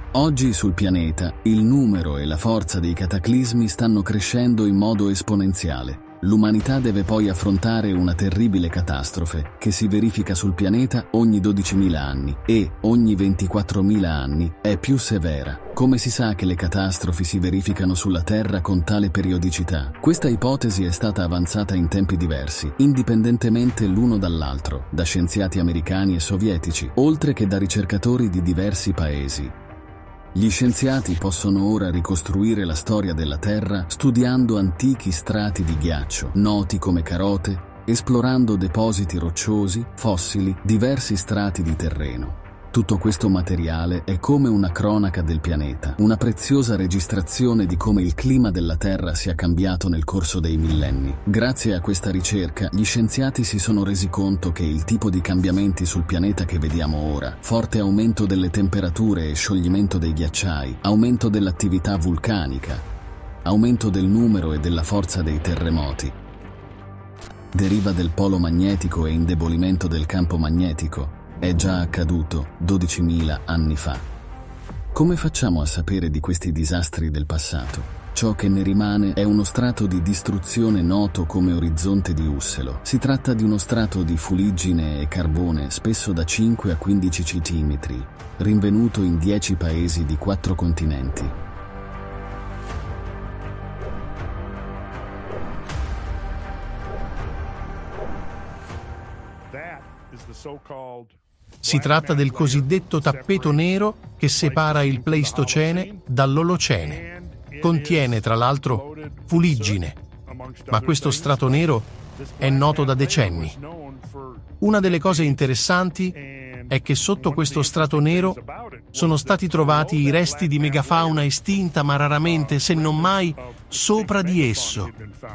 Oggi sul pianeta il numero e la forza dei cataclismi stanno crescendo in modo esponenziale. L'umanità deve poi affrontare una terribile catastrofe che si verifica sul pianeta ogni 12.000 anni e ogni 24.000 anni è più severa. Come si sa che le catastrofi si verificano sulla Terra con tale periodicità? Questa ipotesi è stata avanzata in tempi diversi, indipendentemente l'uno dall'altro, da scienziati americani e sovietici, oltre che da ricercatori di diversi paesi. Gli scienziati possono ora ricostruire la storia della Terra studiando antichi strati di ghiaccio, noti come carote, esplorando depositi rocciosi, fossili, diversi strati di terreno. Tutto questo materiale è come una cronaca del pianeta, una preziosa registrazione di come il clima della Terra sia cambiato nel corso dei millenni. Grazie a questa ricerca, gli scienziati si sono resi conto che il tipo di cambiamenti sul pianeta che vediamo ora, forte aumento delle temperature e scioglimento dei ghiacciai, aumento dell'attività vulcanica, aumento del numero e della forza dei terremoti, deriva del polo magnetico e indebolimento del campo magnetico, è già accaduto 12.000 anni fa. Come facciamo a sapere di questi disastri del passato? Ciò che ne rimane è uno strato di distruzione noto come orizzonte di Usselo. Si tratta di uno strato di fuliggine e carbone spesso da 5 a 15 cm, rinvenuto in 10 paesi di 4 continenti. Si tratta del cosiddetto tappeto nero che separa il Pleistocene dall'Olocene. Contiene, tra l'altro, fuliggine, ma questo strato nero è noto da decenni. Una delle cose interessanti è che sotto questo strato nero sono stati trovati i resti di megafauna estinta, ma raramente, se non mai, sopra di esso.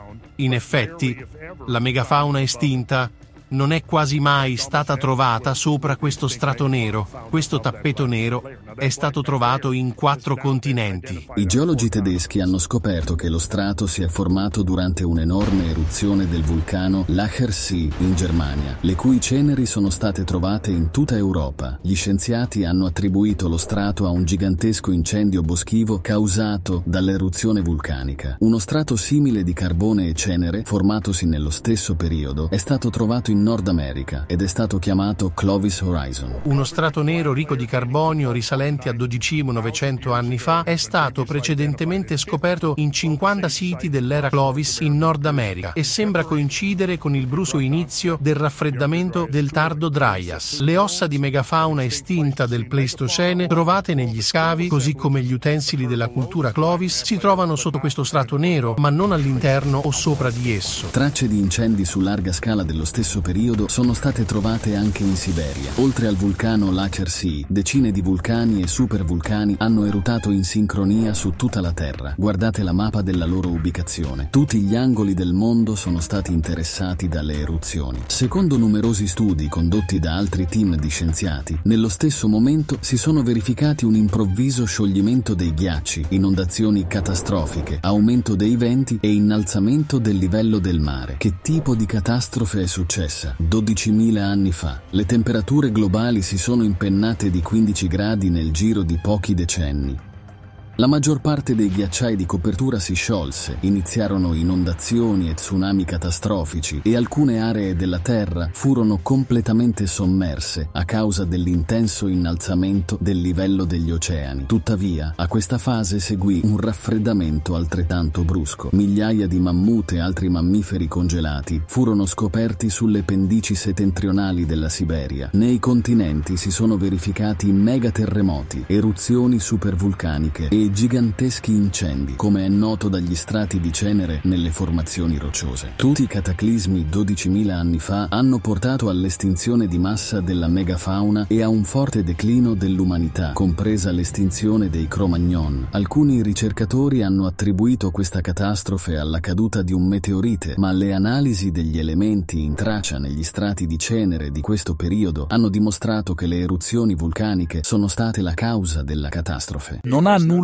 In effetti, la megafauna estinta non è quasi mai stata trovata sopra questo strato nero. Questo tappeto nero è stato trovato in 4 continenti. I geologi tedeschi hanno scoperto che lo strato si è formato durante un'enorme eruzione del vulcano Lachersee in Germania, le cui ceneri sono state trovate in tutta Europa. Gli scienziati hanno attribuito lo strato a un gigantesco incendio boschivo causato dall'eruzione vulcanica. Uno strato simile di carbone e cenere, formatosi nello stesso periodo, è stato trovato in Nord America ed è stato chiamato Clovis Horizon. Uno strato nero ricco di carbonio risalente a 12.900 anni fa è stato precedentemente scoperto in 50 siti dell'era Clovis in Nord America e sembra coincidere con il brusco inizio del raffreddamento del tardo Dryas. Le ossa di megafauna estinta del Pleistocene trovate negli scavi, così come gli utensili della cultura Clovis, si trovano sotto questo strato nero, ma non all'interno o sopra di esso. Tracce di incendi su larga scala dello stesso periodo sono state trovate anche in Siberia. Oltre al vulcano Lachersee, decine di vulcani e supervulcani hanno erutato in sincronia su tutta la Terra. Guardate la mappa della loro ubicazione. Tutti gli angoli del mondo sono stati interessati dalle eruzioni. Secondo numerosi studi condotti da altri team di scienziati, nello stesso momento si sono verificati un improvviso scioglimento dei ghiacci, inondazioni catastrofiche, aumento dei venti e innalzamento del livello del mare. Che tipo di catastrofe è successa? 12.000 anni fa. Le temperature globali si sono impennate di 15 gradi nel giro di pochi decenni. La maggior parte dei ghiacciai di copertura si sciolse, iniziarono inondazioni e tsunami catastrofici e alcune aree della Terra furono completamente sommerse a causa dell'intenso innalzamento del livello degli oceani. Tuttavia, a questa fase seguì un raffreddamento altrettanto brusco. Migliaia di mammut e altri mammiferi congelati furono scoperti sulle pendici settentrionali della Siberia. Nei continenti si sono verificati megaterremoti, eruzioni supervulcaniche e giganteschi incendi, come è noto dagli strati di cenere nelle formazioni rocciose. Tutti i cataclismi 12.000 anni fa hanno portato all'estinzione di massa della megafauna e a un forte declino dell'umanità, compresa l'estinzione dei Cro-Magnon. Alcuni ricercatori hanno attribuito questa catastrofe alla caduta di un meteorite, ma le analisi degli elementi in traccia negli strati di cenere di questo periodo hanno dimostrato che le eruzioni vulcaniche sono state la causa della catastrofe. Non ha nulla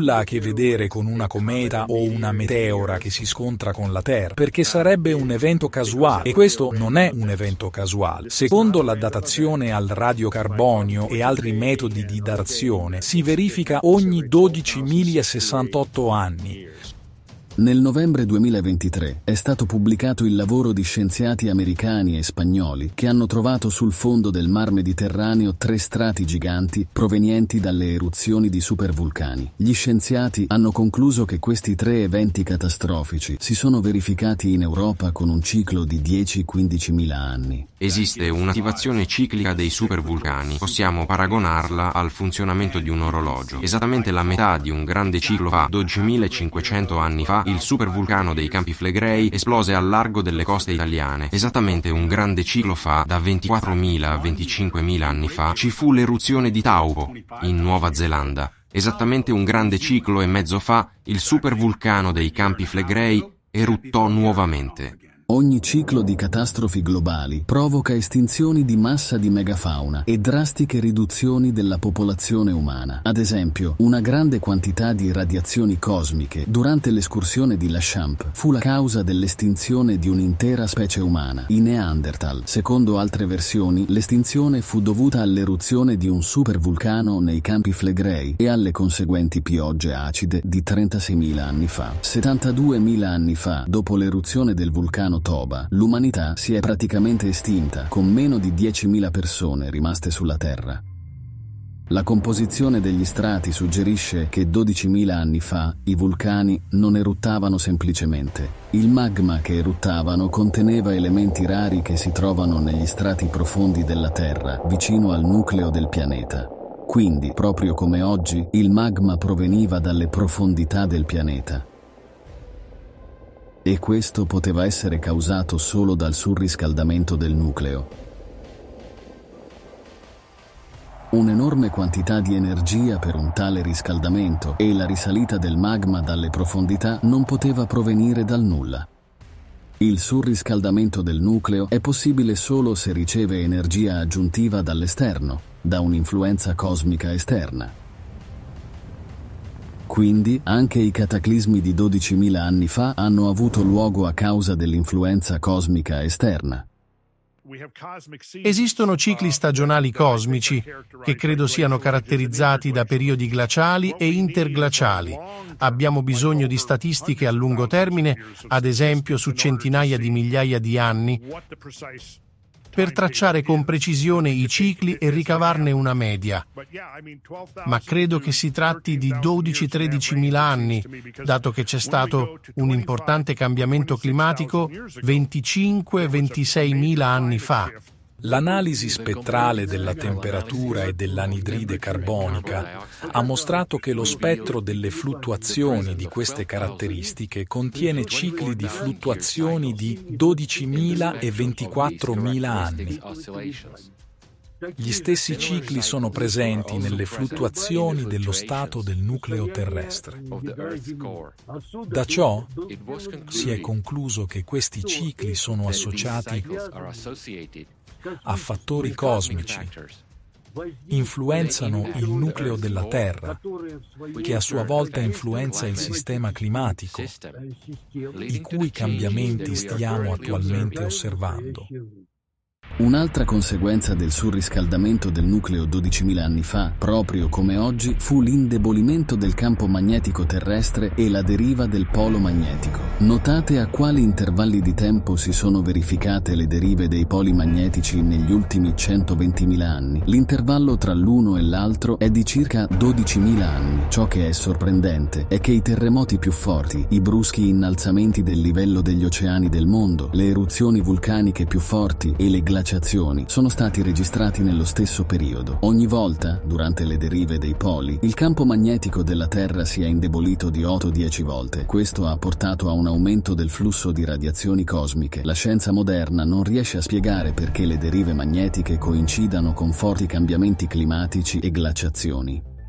nulla a che vedere con una cometa o una meteora che si scontra con la Terra, perché sarebbe un evento casuale, e questo non è un evento casuale. Secondo la datazione al radiocarbonio e altri metodi di datazione, si verifica ogni 12.068 anni. Nel novembre 2023 è stato pubblicato il lavoro di scienziati americani e spagnoli che hanno trovato sul fondo del Mar Mediterraneo 3 strati giganti provenienti dalle eruzioni di supervulcani. Gli scienziati hanno concluso che questi 3 eventi catastrofici si sono verificati in Europa con un ciclo di 10-15 mila anni. Esiste un'attivazione ciclica dei supervulcani. Possiamo paragonarla al funzionamento di un orologio. Esattamente la metà di un grande ciclo fa, 12.500 anni fa, il supervulcano dei Campi Flegrei esplose al largo delle coste italiane. Esattamente un grande ciclo fa, da 24.000 a 25.000 anni fa, ci fu l'eruzione di Taupo, in Nuova Zelanda. Esattamente un grande ciclo e mezzo fa, il supervulcano dei Campi Flegrei eruttò nuovamente. Ogni ciclo di catastrofi globali provoca estinzioni di massa di megafauna e drastiche riduzioni della popolazione umana. Ad esempio, una grande quantità di radiazioni cosmiche durante l'escursione di La Champ fu la causa dell'estinzione di un'intera specie umana, i Neanderthal. Secondo altre versioni, l'estinzione fu dovuta all'eruzione di un supervulcano nei Campi Flegrei e alle conseguenti piogge acide di 36.000 anni fa. 72.000 anni fa, dopo l'eruzione del vulcano Toba, l'umanità si è praticamente estinta, con meno di 10.000 persone rimaste sulla Terra. La composizione degli strati suggerisce che 12.000 anni fa i vulcani non eruttavano semplicemente. Il magma che eruttavano conteneva elementi rari che si trovano negli strati profondi della Terra, vicino al nucleo del pianeta. Quindi, proprio come oggi, il magma proveniva dalle profondità del pianeta. E questo poteva essere causato solo dal surriscaldamento del nucleo. Un'enorme quantità di energia per un tale riscaldamento e la risalita del magma dalle profondità non poteva provenire dal nulla. Il surriscaldamento del nucleo è possibile solo se riceve energia aggiuntiva dall'esterno, da un'influenza cosmica esterna. Quindi, anche i cataclismi di 12.000 anni fa hanno avuto luogo a causa dell'influenza cosmica esterna. Esistono cicli stagionali cosmici che credo siano caratterizzati da periodi glaciali e interglaciali. Abbiamo bisogno di statistiche a lungo termine, ad esempio su centinaia di migliaia di anni, per tracciare con precisione i cicli e ricavarne una media. Ma credo che si tratti di 12-13 mila anni, dato che c'è stato un importante cambiamento climatico 25-26 mila anni fa. L'analisi spettrale della temperatura e dell'anidride carbonica ha mostrato che lo spettro delle fluttuazioni di queste caratteristiche contiene cicli di fluttuazioni di 12.000 e 24.000 anni. Gli stessi cicli sono presenti nelle fluttuazioni dello stato del nucleo terrestre. Da ciò si è concluso che questi cicli sono associati a fattori cosmici, influenzano il nucleo della Terra, che a sua volta influenza il sistema climatico, i cui cambiamenti stiamo attualmente osservando. Un'altra conseguenza del surriscaldamento del nucleo 12.000 anni fa, proprio come oggi, fu l'indebolimento del campo magnetico terrestre e la deriva del polo magnetico. Notate a quali intervalli di tempo si sono verificate le derive dei poli magnetici negli ultimi 120.000 anni. L'intervallo tra l'uno e l'altro è di circa 12.000 anni. Ciò che è sorprendente è che i terremoti più forti, i bruschi innalzamenti del livello degli oceani del mondo, le eruzioni vulcaniche più forti e le glaciazioni sono stati registrati nello stesso periodo. Ogni volta, durante le derive dei poli, il campo magnetico della Terra si è indebolito di 8-10 volte. Questo ha portato a un aumento del flusso di radiazioni cosmiche. La scienza moderna non riesce a spiegare perché le derive magnetiche coincidano con forti cambiamenti climatici e glaciazioni.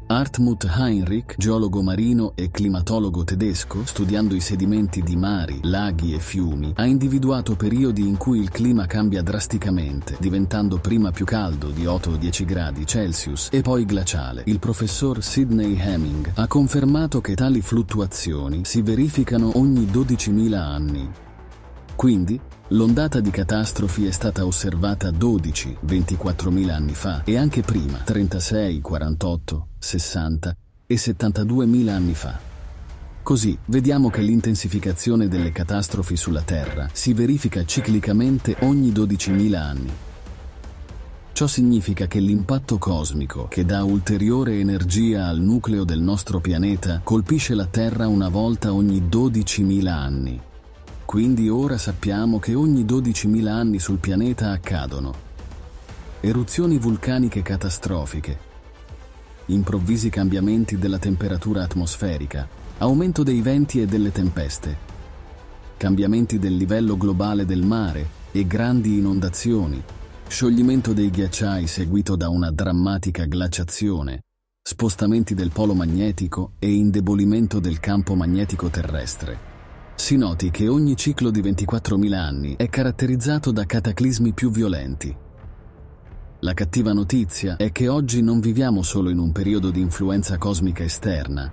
Hartmut Heinrich, geologo marino e climatologo tedesco, studiando i sedimenti di mari, laghi e fiumi, ha individuato periodi in cui il clima cambia drasticamente, diventando prima più caldo di 8 o 10 gradi Celsius e poi glaciale. Il professor Sidney Hemming ha confermato che tali fluttuazioni si verificano ogni 12.000 anni. Quindi, l'ondata di catastrofi è stata osservata 12-24.000 anni fa e anche prima, 36, 48, 60 e 72.000 anni fa. Così, vediamo che l'intensificazione delle catastrofi sulla Terra si verifica ciclicamente ogni 12.000 anni. Ciò significa che l'impatto cosmico, che dà ulteriore energia al nucleo del nostro pianeta, colpisce la Terra una volta ogni 12.000 anni. Quindi ora sappiamo che ogni 12.000 anni sul pianeta accadono eruzioni vulcaniche catastrofiche, improvvisi cambiamenti della temperatura atmosferica, aumento dei venti e delle tempeste, cambiamenti del livello globale del mare e grandi inondazioni, scioglimento dei ghiacciai seguito da una drammatica glaciazione, spostamenti del polo magnetico e indebolimento del campo magnetico terrestre. Si noti che ogni ciclo di 24.000 anni è caratterizzato da cataclismi più violenti. La cattiva notizia è che oggi non viviamo solo in un periodo di influenza cosmica esterna,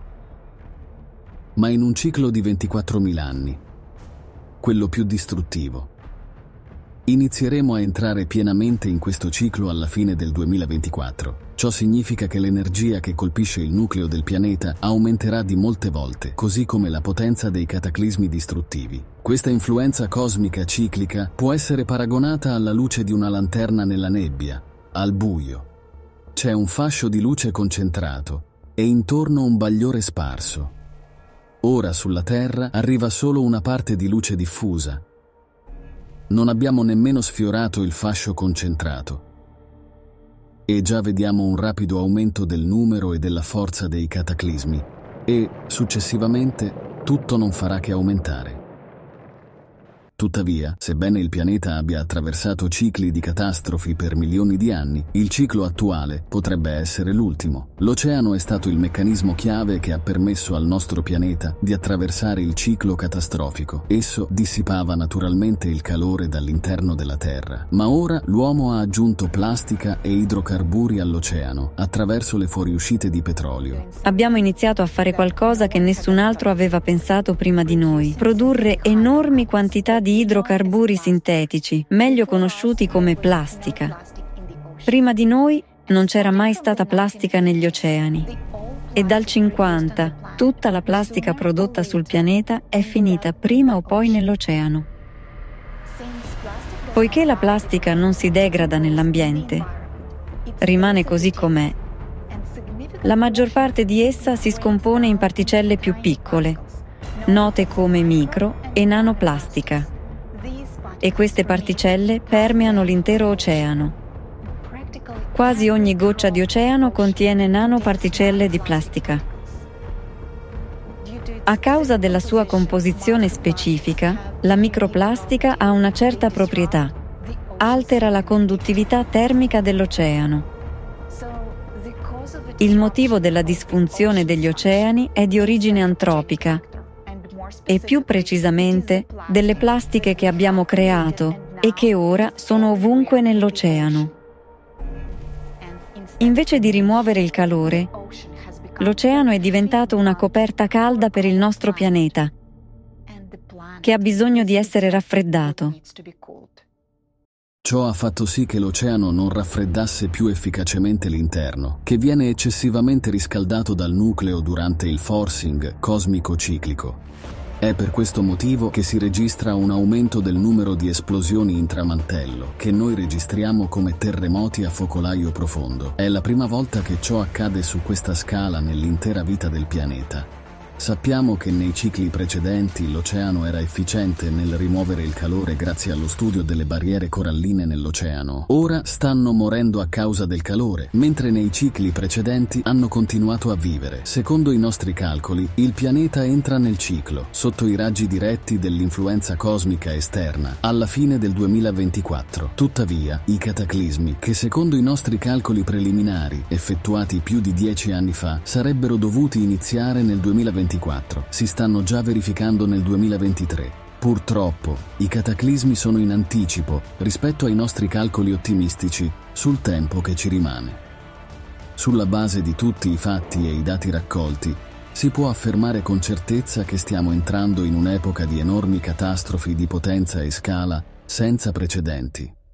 ma in un ciclo di 24.000 anni, quello più distruttivo. Inizieremo a entrare pienamente in questo ciclo alla fine del 2024. Ciò significa che l'energia che colpisce il nucleo del pianeta aumenterà di molte volte, così come la potenza dei cataclismi distruttivi. Questa influenza cosmica ciclica può essere paragonata alla luce di una lanterna nella nebbia, al buio. C'è un fascio di luce concentrato e intorno un bagliore sparso. Ora sulla Terra arriva solo una parte di luce diffusa. Non abbiamo nemmeno sfiorato il fascio concentrato. E già vediamo un rapido aumento del numero e della forza dei cataclismi e, successivamente, tutto non farà che aumentare. Tuttavia, sebbene il pianeta abbia attraversato cicli di catastrofi per milioni di anni, il ciclo attuale potrebbe essere l'ultimo. L'oceano è stato il meccanismo chiave che ha permesso al nostro pianeta di attraversare il ciclo catastrofico. Esso dissipava naturalmente il calore dall'interno della Terra, ma ora l'uomo ha aggiunto plastica e idrocarburi all'oceano attraverso le fuoriuscite di petrolio. Abbiamo iniziato a fare qualcosa che nessun altro aveva pensato prima di noi: produrre enormi quantità di idrocarburi sintetici, meglio conosciuti come plastica. Prima di noi non c'era mai stata plastica negli oceani e dal 50 tutta la plastica prodotta sul pianeta è finita prima o poi nell'oceano. Poiché la plastica non si degrada nell'ambiente, rimane così com'è. La maggior parte di essa si scompone in particelle più piccole, note come micro e nanoplastica. E queste particelle permeano l'intero oceano. Quasi ogni goccia di oceano contiene nanoparticelle di plastica. A causa della sua composizione specifica, la microplastica ha una certa proprietà: altera la conduttività termica dell'oceano. Il motivo della disfunzione degli oceani è di origine antropica, e più precisamente delle plastiche che abbiamo creato e che ora sono ovunque nell'oceano. Invece di rimuovere il calore, l'oceano è diventato una coperta calda per il nostro pianeta, che ha bisogno di essere raffreddato. Ciò ha fatto sì che l'oceano non raffreddasse più efficacemente l'interno, che viene eccessivamente riscaldato dal nucleo durante il forcing cosmico ciclico. È per questo motivo che si registra un aumento del numero di esplosioni intramantello, che noi registriamo come terremoti a focolaio profondo. È la prima volta che ciò accade su questa scala nell'intera vita del pianeta. Sappiamo che nei cicli precedenti l'oceano era efficiente nel rimuovere il calore grazie allo studio delle barriere coralline nell'oceano. Ora stanno morendo a causa del calore, mentre nei cicli precedenti hanno continuato a vivere. Secondo i nostri calcoli, il pianeta entra nel ciclo, sotto i raggi diretti dell'influenza cosmica esterna, alla fine del 2024. Tuttavia, i cataclismi, che secondo i nostri calcoli preliminari, effettuati più di 10 anni fa, sarebbero dovuti iniziare nel 2024, si stanno già verificando nel 2023. Purtroppo, i cataclismi sono in anticipo rispetto ai nostri calcoli ottimistici sul tempo che ci rimane. Sulla base di tutti i fatti e i dati raccolti, si può affermare con certezza che stiamo entrando in un'epoca di enormi catastrofi di potenza e scala senza precedenti.